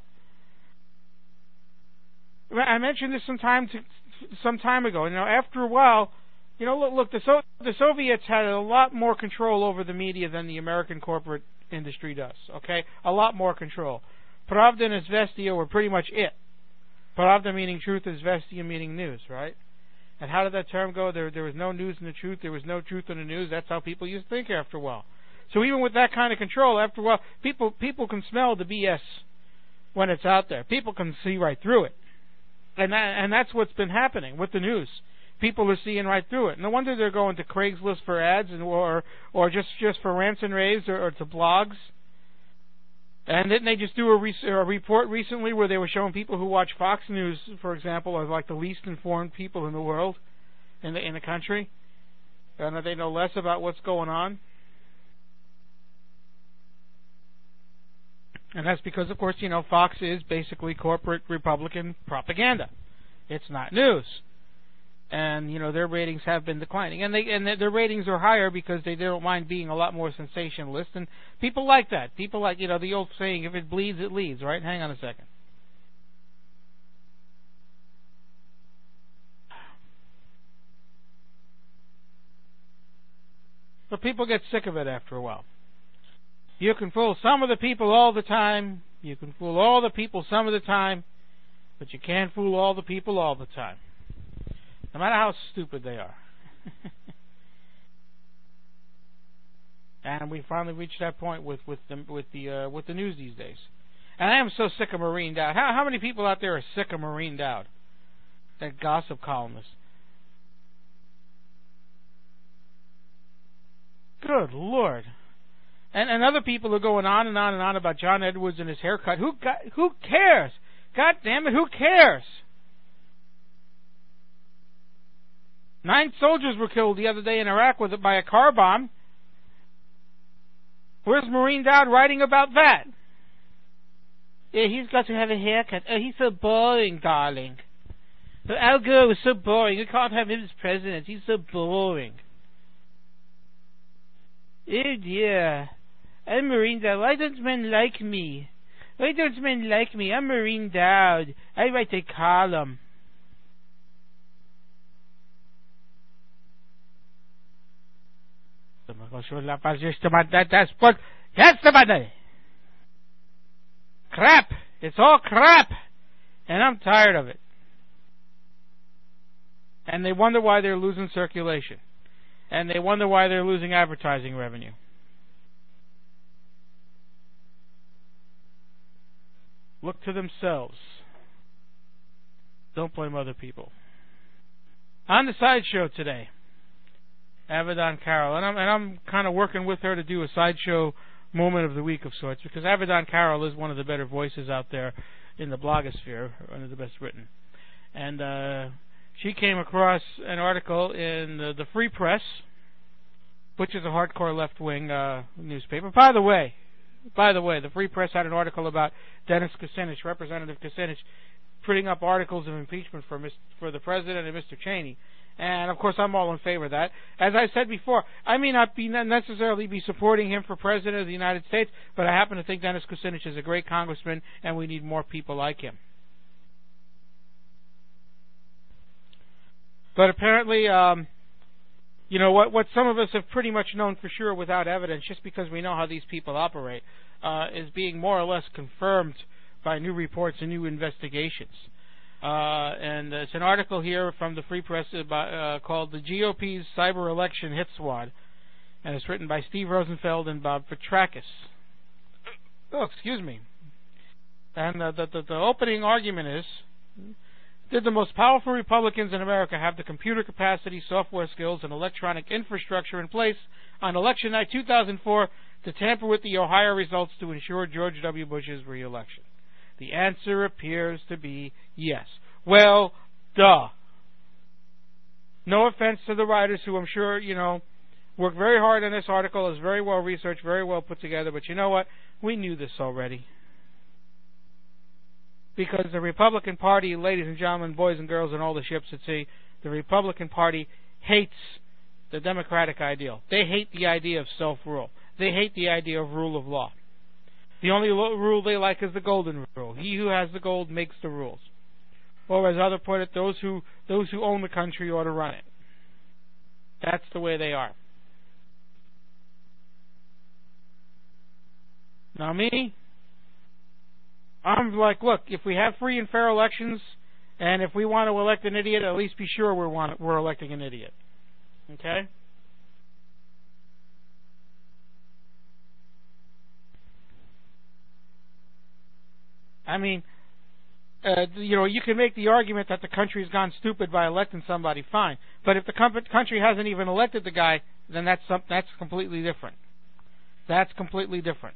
I mentioned this some time ago. After a while, look, the Soviets had a lot more control over the media than the American corporate industry does. Okay, a lot more control. Pravda and Izvestia were pretty much it. Pravda meaning truth, Izvestia meaning news, right? And how did that term go? There was no news in the truth. There was no truth in the news. That's how people used to think after a while. So even with that kind of control, after a while, people can smell the BS when it's out there. People can see right through it. And that's what's been happening with the news. People are seeing right through it. No wonder they're going to Craigslist for ads or just for rants and raves or to blogs. And didn't they just do a report recently where they were showing people who watch Fox News, for example, as like the least informed people in the world, in the country, and they know less about what's going on? And that's because, of course, Fox is basically corporate Republican propaganda. It's not news. And, their ratings have been declining. And their ratings are higher because they don't mind being a lot more sensationalist. And people like that. People like, the old saying, if it bleeds, it leads, right? Hang on a second. But people get sick of it after a while. You can fool some of the people all the time. You can fool all the people some of the time. But you can't fool all the people all the time. No matter how stupid they are. And we finally reached that point with the news these days. And I am so sick of Maureen Dowd. How many people out there are sick of Maureen Dowd? That gossip columnist. Good Lord. And other people are going on and on and on about John Edwards and his haircut. Who cares? God damn it, who cares? 9 soldiers were killed the other day in Iraq by a car bomb. Where's Maureen Dowd writing about that? Yeah, he's got to have a haircut. Oh, he's so boring, darling. But Al Gore was so boring. You can't have him as president. He's so boring. Oh dear. I'm Maureen Dowd. Why don't men like me? Why don't men like me? I'm Maureen Dowd. I write a column. That's the money. Crap. It's all crap. And I'm tired of it. And they wonder why they're losing circulation. And they wonder why they're losing advertising revenue. Look to themselves. Don't blame other people. On the sideshow today, Avedon Carroll, and I'm kind of working with her to do a sideshow moment of the week of sorts, because Avedon Carroll is one of the better voices out there in the blogosphere, one of the best written. And she came across an article in the Free Press, which is a hardcore left-wing newspaper. By the way, the Free Press had an article about Dennis Kucinich, Representative Kucinich, putting up articles of impeachment for the president and Mr. Cheney. And, of course, I'm all in favor of that. As I said before, I may not necessarily be supporting him for president of the United States, but I happen to think Dennis Kucinich is a great congressman, and we need more people like him. But apparently, what some of us have pretty much known for sure without evidence, just because we know how these people operate, is being more or less confirmed by new reports and new investigations. And it's an article here from the Free Press called The GOP's Cyber Election Hit Squad. And it's written by Steve Rosenfeld and Bob Petrakis. Oh, excuse me. And the opening argument is, did the most powerful Republicans in America have the computer capacity, software skills, and electronic infrastructure in place on election night 2004 to tamper with the Ohio results to ensure George W. Bush's re-election? The answer appears to be yes. Well, duh. No offense to the writers who I'm sure, worked very hard on this article. It's very well researched, very well put together. But you know what? We knew this already. Because the Republican Party, ladies and gentlemen, boys and girls, and all the ships at sea, the Republican Party hates the democratic ideal. They hate the idea of self-rule. They hate the idea of rule of law. The only rule they like is the golden rule. He who has the gold makes the rules. Or as others put it, those who own the country ought to run it. That's the way they are. Now me, I'm like, look, if we have free and fair elections, and if we want to elect an idiot, at least be sure we're electing an idiot. Okay? I mean, you can make the argument that the country's gone stupid by electing somebody, fine. But if the country hasn't even elected the guy, then that's completely different. That's completely different.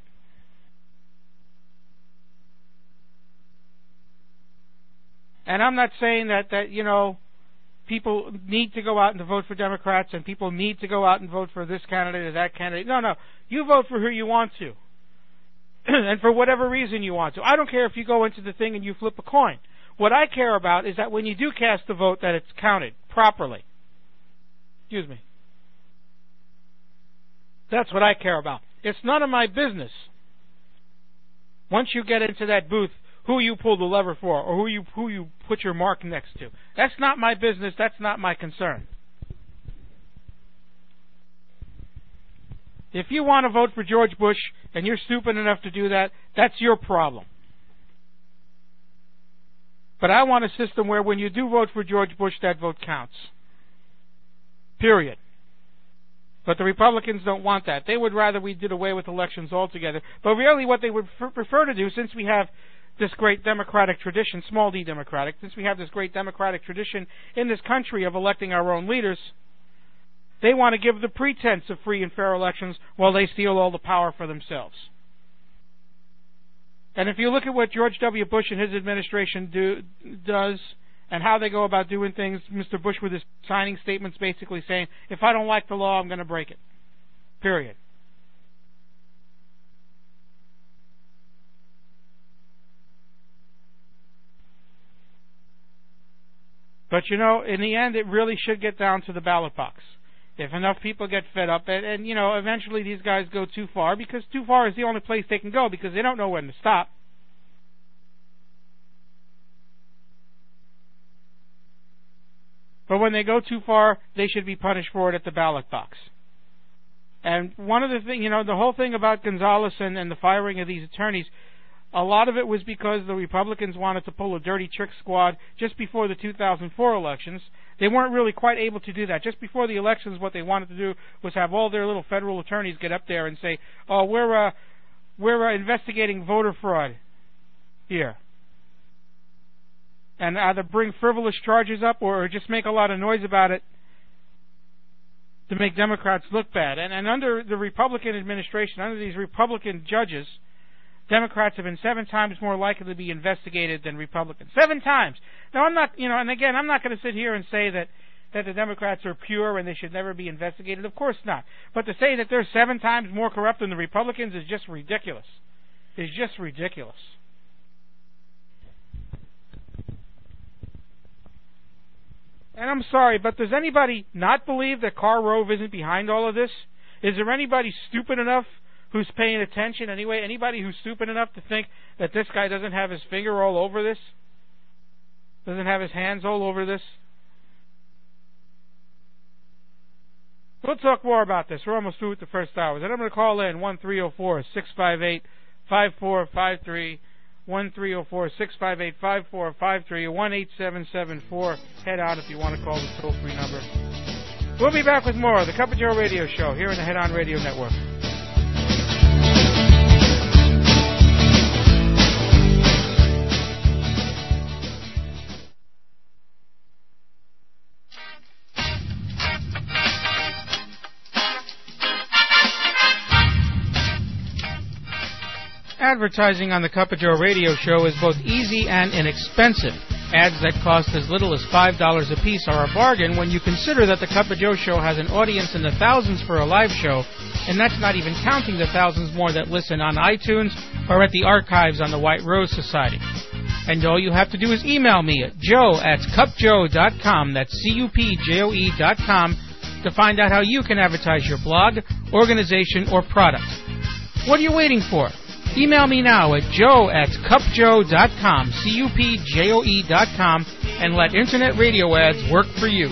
And I'm not saying that people need to go out and vote for Democrats and people need to go out and vote for this candidate or that candidate. No. You vote for who you want to. And for whatever reason you want to. I don't care if you go into the thing and you flip a coin. What I care about is that when you do cast the vote, that it's counted properly. Excuse me. That's what I care about. It's none of my business. Once you get into that booth, who you pull the lever for, or who you put your mark next to. That's not my business. That's not my concern. If you want to vote for George Bush and you're stupid enough to do that, that's your problem. But I want a system where when you do vote for George Bush, that vote counts. Period. But the Republicans don't want that. They would rather we did away with elections altogether. But really what they would prefer to do, since we have this great democratic tradition, small d democratic, since we have this great democratic tradition in this country of electing our own leaders, they want to give the pretense of free and fair elections while they steal all the power for themselves. And if you look at what George W. Bush and his administration does and how they go about doing things, Mr. Bush with his signing statements basically saying, if I don't like the law, I'm going to break it. Period. But in the end, it really should get down to the ballot box. If enough people get fed up, and eventually these guys go too far, because too far is the only place they can go, because they don't know when to stop. But when they go too far, they should be punished for it at the ballot box. And one of the things, the whole thing about Gonzales and the firing of these attorneys, a lot of it was because the Republicans wanted to pull a dirty trick squad just before the 2004 elections. They weren't really quite able to do that. Just before the elections, what they wanted to do was have all their little federal attorneys get up there and say, "Oh, we're investigating voter fraud here," and either bring frivolous charges up or just make a lot of noise about it to make Democrats look bad. And under the Republican administration, under these Republican judges, Democrats have been 7 times more likely to be investigated than Republicans. 7 times. Now, I'm not, and again, I'm not going to sit here and say that the Democrats are pure and they should never be investigated. Of course not. But to say that they're 7 times more corrupt than the Republicans is just ridiculous. It's just ridiculous. And I'm sorry, but does anybody not believe that Karl Rove isn't behind all of this? Is there anybody stupid enough who's paying attention anyway? Anybody who's stupid enough to think that this guy doesn't have his finger all over this? Doesn't have his hands all over this? We'll talk more about this. We're almost through with the first hour. Then I'm going to call in 1-304-658-5453, 1-304-658-5453, 1-877-4. Head out if you want to call the toll-free number. We'll be back with more of the Cup of Joe Radio Show here in the Head On Radio Network. Advertising on the Cup of Joe Radio Show is both easy and inexpensive. Ads that cost as little as $5 a piece are a bargain when you consider that the Cup of Joe Show has an audience in the thousands for a live show, and that's not even counting the thousands more that listen on iTunes or at the archives on the White Rose Society. And all you have to do is email me at joe@cupjoe.com, that's CUPJOE.com, to find out how you can advertise your blog, organization, or product. What are you waiting for? Email me now at joe@cupjoe.com, CUPJOE.com, and let Internet Radio Ads work for you.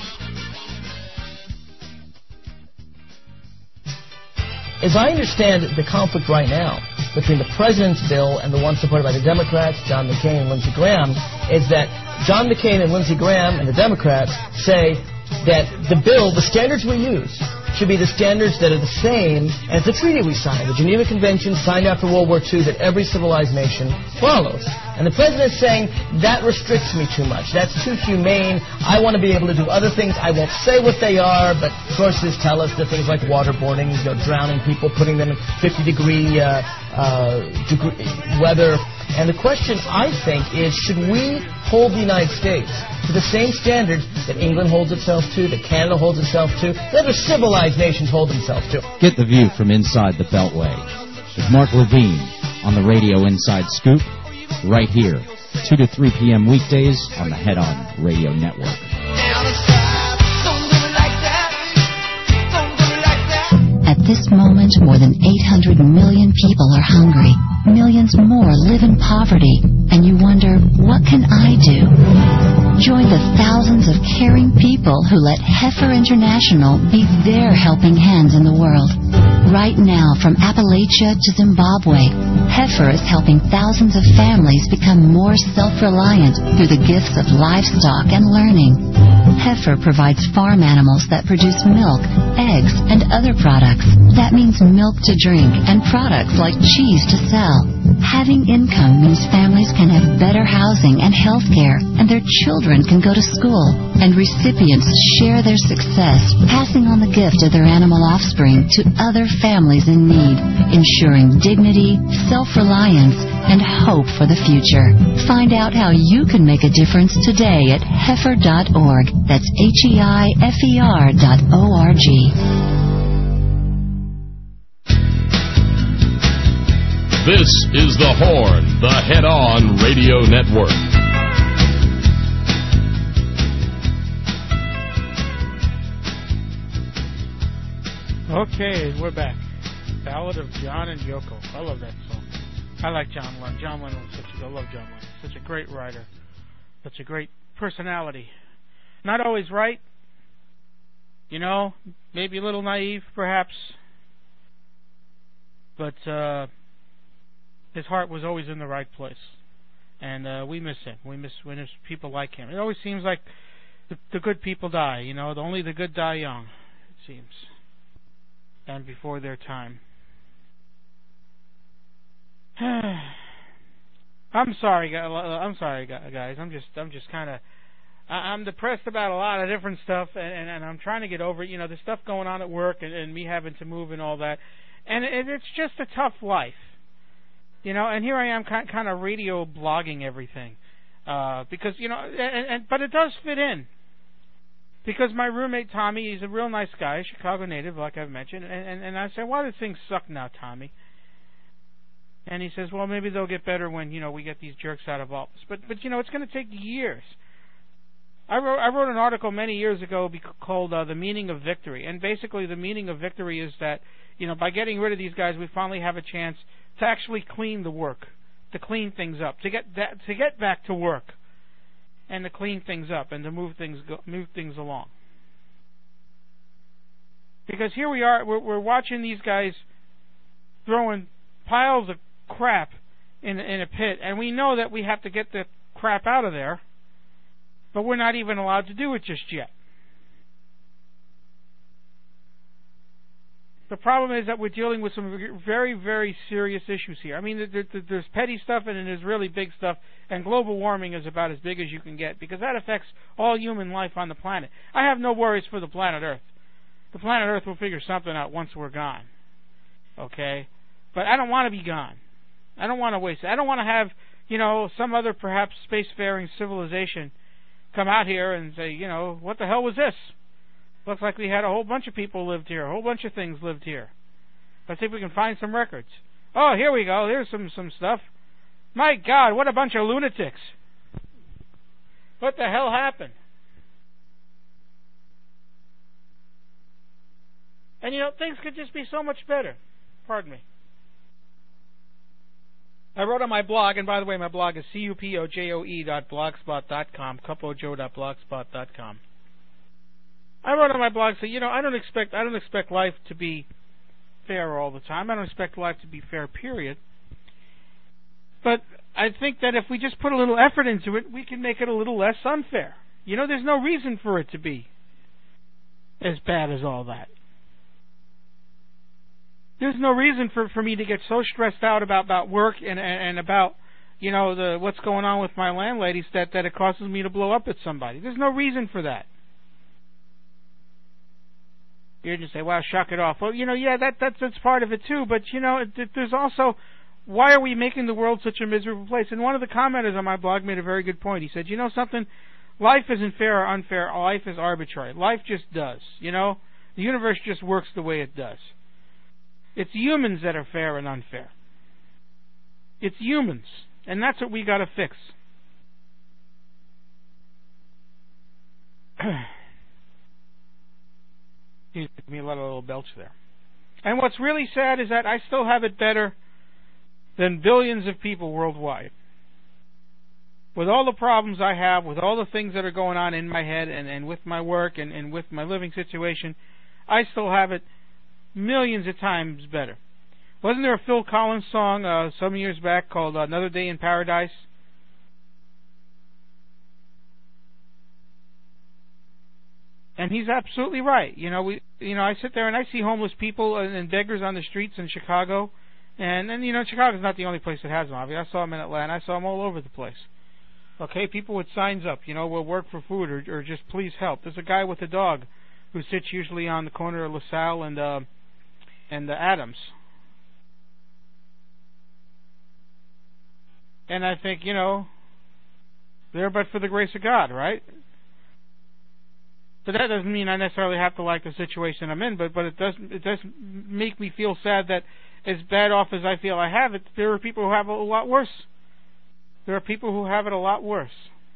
As I understand the conflict right now between the President's bill and the one supported by the Democrats, John McCain and Lindsey Graham, is that John McCain and Lindsey Graham and the Democrats say that the bill, the standards we use, should be the standards that are the same as the treaty we signed, the Geneva Convention signed after World War II that every civilized nation follows. And the President's saying, that restricts me too much. That's too humane. I want to be able to do other things. I won't say what they are, but sources tell us that things like waterboarding, drowning people, putting them in 50-degree weather. And the question, I think, is should we hold the United States to the same standards that England holds itself to, that Canada holds itself to, that other civilized nations hold themselves to? Get the view from inside the Beltway with Mark Levine on the Radio Inside Scoop, right here, 2 to 3 p.m. weekdays on the Head On Radio Network. At this moment, more than 800 million people are hungry. Millions more live in poverty. And you wonder, what can I do? Join the thousands of caring people who let Heifer International be their helping hands in the world. Right now, from Appalachia to Zimbabwe, Heifer is helping thousands of families become more self-reliant through the gifts of livestock and learning. Heifer provides farm animals that produce milk, eggs, and other products. That means milk to drink and products like cheese to sell. Having income means families can have better housing and health care, and their children can go to school. And recipients share their success, passing on the gift of their animal offspring to other families in need, ensuring dignity, self-reliance, and hope for the future. Find out how you can make a difference today at heifer.org. That's HEIFER.org. This is The Horn, the Head-On Radio Network. Okay, we're back. Ballad of John and Yoko. I love that song. I like John Lennon. John Lennon was I love John Lennon. Such a great writer. Such a great personality. Not always right. You know, maybe a little naive, perhaps. But his heart was always in the right place. And we miss him. We miss when there's people like him. It always seems like the good people die. You know, only the good die young, it seems. And before their time. I'm sorry, guys. I'm just kind of. I'm depressed about a lot of different stuff, and I'm trying to get over it. You know, the stuff going on at work, and me having to move and all that, and it's just a tough life. You know, and here I am, kind of radio blogging everything, because you know, but it does fit in. Because my roommate Tommy, he's a real nice guy, a Chicago native, like I've mentioned, and I said, why do things suck now, Tommy? And he says, well, maybe they'll get better when, you know, we get these jerks out of office. But you know, it's going to take years. I wrote an article many years ago called The Meaning of Victory. And basically the meaning of victory is that, you know, by getting rid of these guys, we finally have a chance to actually clean the work, to clean things up, to get back to work, and to clean things up and to move things along. Because here we are, we're watching these guys throwing piles of crap in a pit, and we know that we have to get the crap out of there, but we're not even allowed to do it just yet. The problem is that we're dealing with some very, very serious issues here. I mean, there's petty stuff and then there's really big stuff, and global warming is about as big as you can get, because that affects all human life on the planet. I have no worries for the planet Earth. The planet Earth will figure something out once we're gone. Okay? But I don't want to be gone. I don't want to waste it. I don't want to have, you know, some other perhaps spacefaring civilization come out here and say, you know, what the hell was this? Looks like we had a whole bunch of people lived here. A whole bunch of things lived here. Let's see if we can find some records. Oh, here we go. Here's some stuff. My God, what a bunch of lunatics. What the hell happened? And, you know, things could just be so much better. Pardon me. I wrote on my blog, and by the way, my blog is cupojoe.blogspot.com, cupojoe.blogspot.com. I wrote on my blog, so I don't expect life to be fair all the time. I don't expect life to be fair, period. But I think that if we just put a little effort into it, we can make it a little less unfair. There's no reason for it to be as bad as all that. There's no reason for me to get so stressed out about work and about what's going on with my landladies that it causes me to blow up at somebody. There's no reason for that. You're just say, "Well, shuck it off." Well, that's part of it too. But there's also, why are we making the world such a miserable place? And one of the commenters on my blog made a very good point. He said, something, life isn't fair or unfair. Life is arbitrary. Life just does. The universe just works the way it does. It's humans that are fair and unfair. It's humans. And that's what we got to fix. Excuse me, let a little belch there. And what's really sad is that I still have it better than billions of people worldwide. With all the problems I have, with all the things that are going on in my head and with my work and with my living situation, I still have it millions of times better. Wasn't there a Phil Collins song some years back called Another Day in Paradise? And he's absolutely right. I sit there and I see homeless people and beggars on the streets in Chicago. And Chicago's not the only place that has them. I saw them in Atlanta. I saw them all over the place. Okay, people with signs up, we'll work for food or just please help. There's a guy with a dog who sits usually on the corner of LaSalle and Adams. And I think, they're but for the grace of God, right? But that doesn't mean I necessarily have to like the situation I'm in, but it does make me feel sad that as bad off as I feel I have it, there are people who have it a lot worse. There are people who have it a lot worse.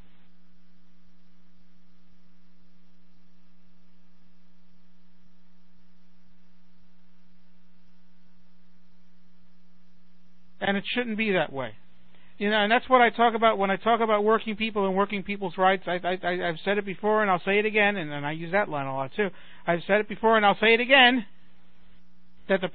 And it shouldn't be that way. And that's what I talk about when I talk about working people and working people's rights. I've said it before and I'll say it again, and I use that line a lot too. I've said it before and I'll say it again, that the